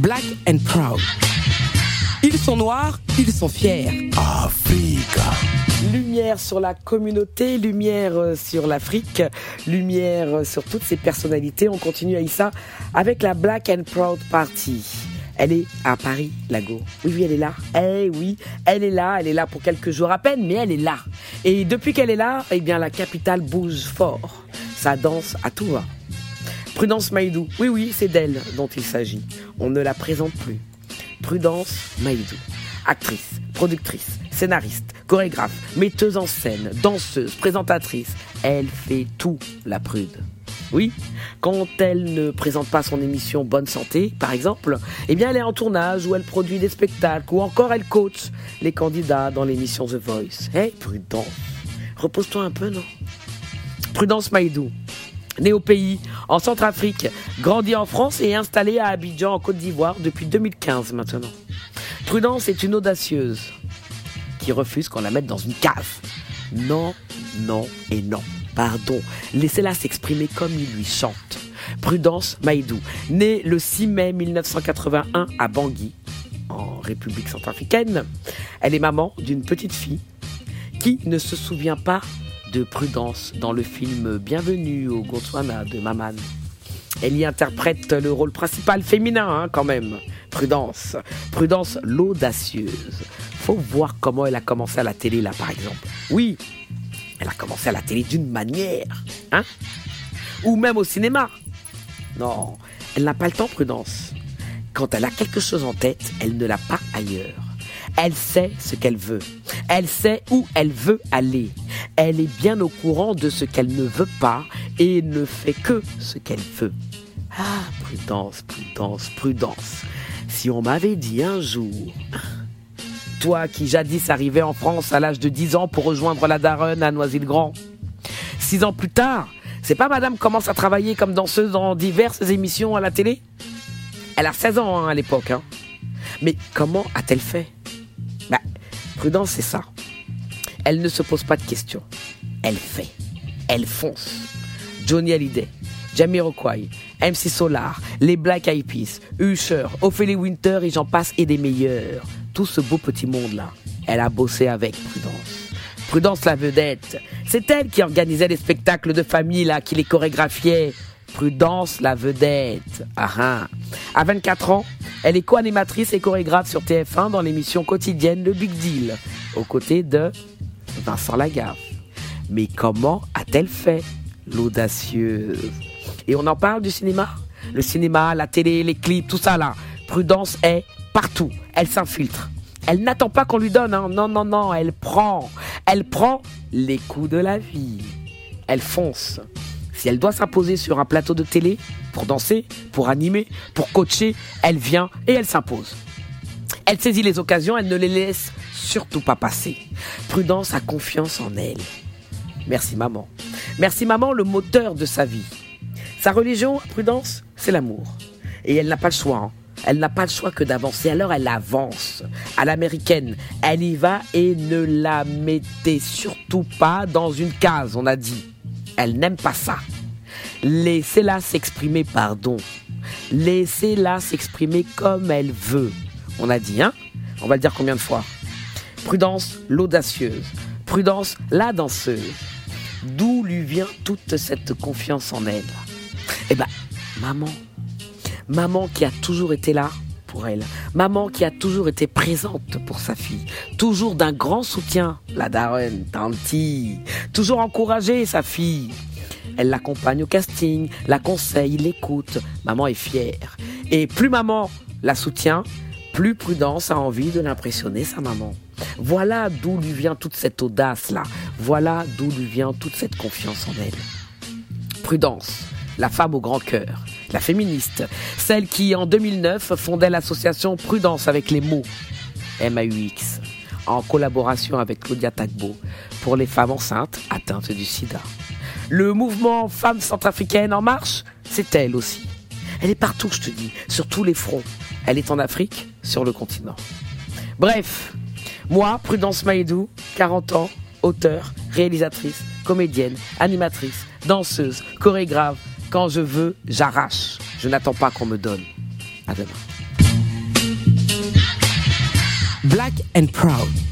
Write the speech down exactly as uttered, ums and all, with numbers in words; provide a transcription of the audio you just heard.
Black and Proud. Ils sont noirs, ils sont fiers. Africa. Lumière sur la communauté, lumière sur l'Afrique, lumière sur toutes ces personnalités. On continue Aïssa avec la Black and Proud Party. Elle est à Paris, Lago. Oui, oui, elle est là. Eh oui, elle est là. Elle est là pour quelques jours à peine, mais elle est là. Et depuis qu'elle est là, eh bien, la capitale bouge fort. Ça danse à tout va. Prudence Maïdou. Oui, oui, c'est d'elle dont il s'agit. On ne la présente plus. Prudence Maïdou. Actrice, productrice, scénariste, chorégraphe, metteuse en scène, danseuse, présentatrice. Elle fait tout, la prude. Oui, quand elle ne présente pas son émission Bonne Santé, par exemple, eh bien elle est en tournage ou elle produit des spectacles ou encore elle coach les candidats dans l'émission The Voice. Hey, Prudence, repose-toi un peu, non? Prudence Maïdou, née au pays, en Centrafrique, grandie en France et installée à Abidjan, en Côte d'Ivoire, depuis deux mille quinze maintenant. Prudence est une audacieuse qui refuse qu'on la mette dans une cave. Non, non et non. Pardon, laissez-la s'exprimer comme il lui chante. Prudence Maïdou, née le six mai mille neuf cent quatre-vingt-un à Bangui, en République centrafricaine. Elle est maman d'une petite fille qui ne se souvient pas de Prudence dans le film Bienvenue au Botswana de Maman. Elle y interprète le rôle principal féminin, hein, quand même. Prudence, Prudence l'audacieuse. Faut voir comment elle a commencé à la télé, là, par exemple. Oui, elle a commencé à la télé d'une manière, hein? Ou même au cinéma. Non, elle n'a pas le temps, Prudence. Quand elle a quelque chose en tête, elle ne l'a pas ailleurs. Elle sait ce qu'elle veut. Elle sait où elle veut aller. Elle est bien au courant de ce qu'elle ne veut pas et ne fait que ce qu'elle veut. Ah, Prudence, Prudence, Prudence. Si on m'avait dit un jour... Toi qui jadis arrivais en France à l'âge de dix ans pour rejoindre la daronne à Noisy-le-Grand. Six ans plus tard, c'est pas madame commence à travailler comme danseuse dans diverses émissions à la télé? Elle a seize ans hein, à l'époque. Hein. Mais comment a-t-elle fait? Bah, Prudence, c'est ça. Elle ne se pose pas de questions. Elle fait. Elle fonce. Johnny Hallyday, Jamiroquai, M C Solar, les Black Eyed Peas, Usher, Ophélie Winter et j'en passe et des meilleurs. Tout ce beau petit monde-là, elle a bossé avec Prudence. Prudence la vedette, c'est elle qui organisait les spectacles de famille là, qui les chorégraphiait. Prudence la vedette. Ah, ah. À vingt-quatre ans, elle est co-animatrice et chorégraphe sur T F un dans l'émission quotidienne Le Big Deal, aux côtés de Vincent Lagaffe. Mais comment a-t-elle fait, l'audacieuse? Et on en parle du cinéma? Le cinéma, la télé, les clips, tout ça là. Prudence est partout. Elle s'infiltre. Elle n'attend pas qu'on lui donne. Hein. Non, non, non. Elle prend. Elle prend les coups de la vie. Elle fonce. Si elle doit s'imposer sur un plateau de télé, pour danser, pour animer, pour coacher, elle vient et elle s'impose. Elle saisit les occasions, elle ne les laisse surtout pas passer. Prudence a confiance en elle. Merci maman. Merci maman, le moteur de sa vie. Sa religion, Prudence, c'est l'amour. Et elle n'a pas le choix. Hein. Elle n'a pas le choix que d'avancer, alors elle avance. À l'américaine, elle y va et ne la mettez surtout pas dans une case, on a dit. Elle n'aime pas ça. Laissez-la s'exprimer, pardon. Laissez-la s'exprimer comme elle veut. On a dit, hein? On va le dire combien de fois? Prudence, l'audacieuse. Prudence, la danseuse. D'où lui vient toute cette confiance en elle? Eh ben, maman. Maman qui a toujours été là pour elle. Maman qui a toujours été présente pour sa fille. Toujours d'un grand soutien, la daronne, tanti. Toujours encouragée, sa fille. Elle l'accompagne au casting, la conseille, l'écoute. Maman est fière. Et plus maman la soutient, plus Prudence a envie de l'impressionner, sa maman. Voilà d'où lui vient toute cette audace-là. Voilà d'où lui vient toute cette confiance en elle. Prudence, la femme au grand cœur. La féministe, celle qui en deux mille neuf fondait l'association Prudence avec les mots, M A U X, en collaboration avec Claudia Tagbo pour les femmes enceintes atteintes du sida. Le mouvement Femmes centrafricaines en marche, c'est elle aussi. Elle est partout, je te dis, sur tous les fronts. Elle est en Afrique, sur le continent. Bref, moi, Prudence Maïdou, quarante ans, auteure, réalisatrice, comédienne, animatrice, danseuse, chorégraphe. Quand je veux, j'arrache. Je n'attends pas qu'on me donne. À demain. Black and Proud.